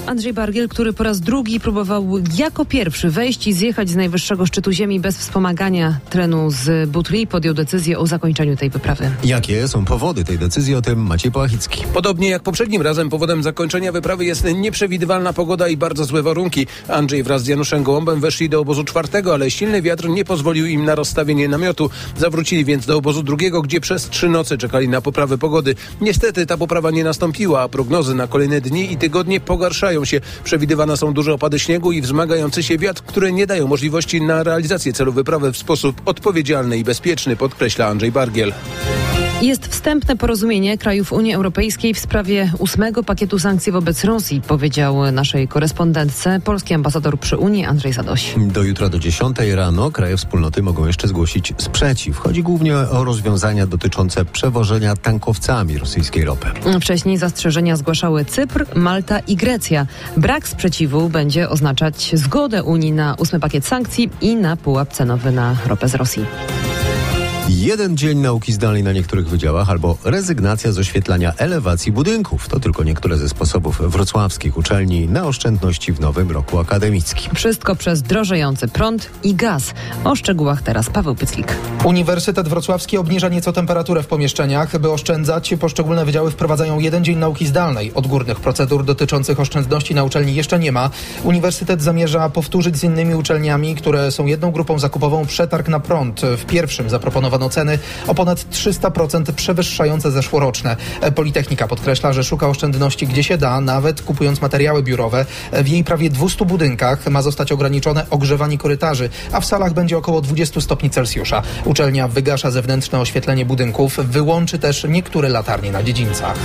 Andrzej Bargiel, który po raz drugi próbował jako pierwszy wejść i zjechać z najwyższego szczytu ziemi bez wspomagania trenu z Butli, podjął decyzję o zakończeniu tej wyprawy. Jakie są powody tej decyzji? O tym Maciej Połachicki. Podobnie jak poprzednim razem powodem zakończenia wyprawy jest nieprzewidywalna pogoda i bardzo złe warunki. Andrzej wraz z Januszem Gołąbem weszli do obozu 4, ale silny wiatr nie pozwolił im na rozstawienie namiotu. Zawrócili więc do obozu 2, gdzie przez 3 noce czekali na poprawę pogody. Niestety ta poprawa nie nastąpiła, a prognozy na kolejne dni i tygodnie pogarszają się. Przewidywane są duże opady śniegu i wzmagający się wiatr, które nie dają możliwości na realizację celu wyprawy w sposób odpowiedzialny i bezpieczny, podkreśla Andrzej Bargiel. Jest wstępne porozumienie krajów Unii Europejskiej w sprawie 8. pakietu sankcji wobec Rosji, powiedział naszej korespondentce polski ambasador przy Unii Andrzej Zadoś. Do jutra do 10 rano kraje wspólnoty mogą jeszcze zgłosić sprzeciw. Chodzi głównie o rozwiązania dotyczące przewożenia tankowcami rosyjskiej ropy. Wcześniej zastrzeżenia zgłaszały Cypr, Malta i Grecja. Brak sprzeciwu będzie oznaczać zgodę Unii na 8. pakiet sankcji i na pułap cenowy na ropę z Rosji. 1 dzień nauki zdalnej na niektórych wydziałach albo rezygnacja z oświetlania elewacji budynków. To tylko niektóre ze sposobów wrocławskich uczelni na oszczędności w nowym roku akademickim. Wszystko przez drożejący prąd i gaz. O szczegółach teraz Paweł Pyclik. Uniwersytet Wrocławski obniża nieco temperaturę w pomieszczeniach. By oszczędzać, poszczególne wydziały wprowadzają 1 dzień nauki zdalnej. Odgórnych procedur dotyczących oszczędności na uczelni jeszcze nie ma. Uniwersytet zamierza powtórzyć z innymi uczelniami, które są jedną grupą zakupową, przetarg na prąd. W pierwszym zaproponowano ceny o ponad 300% przewyższające zeszłoroczne. Politechnika podkreśla, że szuka oszczędności gdzie się da, nawet kupując materiały biurowe. W jej prawie 200 budynkach ma zostać ograniczone ogrzewanie korytarzy, a w salach będzie około 20 stopni Celsjusza. Uczelnia wygasza zewnętrzne oświetlenie budynków, wyłączy też niektóre latarnie na dziedzińcach.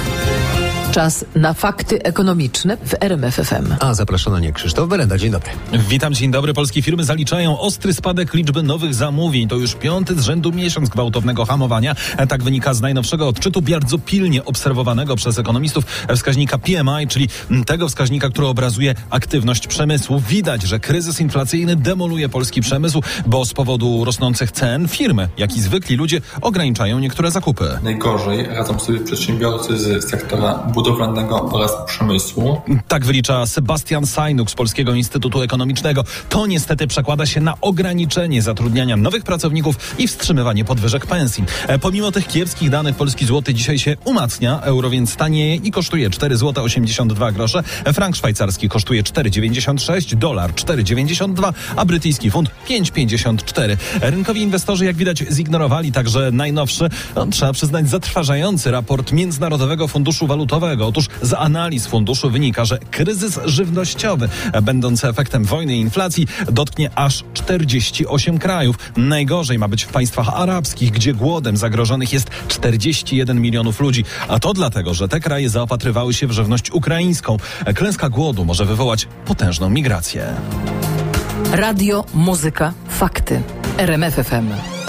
Czas na fakty ekonomiczne w RMF FM. A zapraszam na nie Krzysztof Belenda. Dzień dobry. Witam, dzień dobry. Polskie firmy zaliczają ostry spadek liczby nowych zamówień. To już 5. z rzędu miesiąc gwałtownego hamowania. Tak wynika z najnowszego odczytu, bardzo pilnie obserwowanego przez ekonomistów wskaźnika PMI, czyli tego wskaźnika, który obrazuje aktywność przemysłu. Widać, że kryzys inflacyjny demoluje polski przemysł, bo z powodu rosnących cen firmy, jak i zwykli ludzie, ograniczają niektóre zakupy. Najgorzej radzą sobie przedsiębiorcy z sektora budowlanego oraz przemysłu. Tak wylicza Sebastian Sajnuk z Polskiego Instytutu Ekonomicznego. To niestety przekłada się na ograniczenie zatrudniania nowych pracowników i wstrzymywanie podwyżek pensji. Pomimo tych kiepskich danych polski złoty dzisiaj się umacnia, euro więc tanieje i kosztuje 4,82 zł, frank szwajcarski kosztuje 4,96, dolar 4,92, a brytyjski funt 5,54. Rynkowi inwestorzy, jak widać, zignorowali także najnowszy, trzeba przyznać, zatrważający raport Międzynarodowego Funduszu Walutowego. Otóż z analiz funduszu wynika, że kryzys żywnościowy, będący efektem wojny i inflacji, dotknie aż 48 krajów. Najgorzej ma być w państwach arabskich, gdzie głodem zagrożonych jest 41 milionów ludzi. A to dlatego, że te kraje zaopatrywały się w żywność ukraińską. Klęska głodu może wywołać potężną migrację. Radio, muzyka, fakty. RMF FM.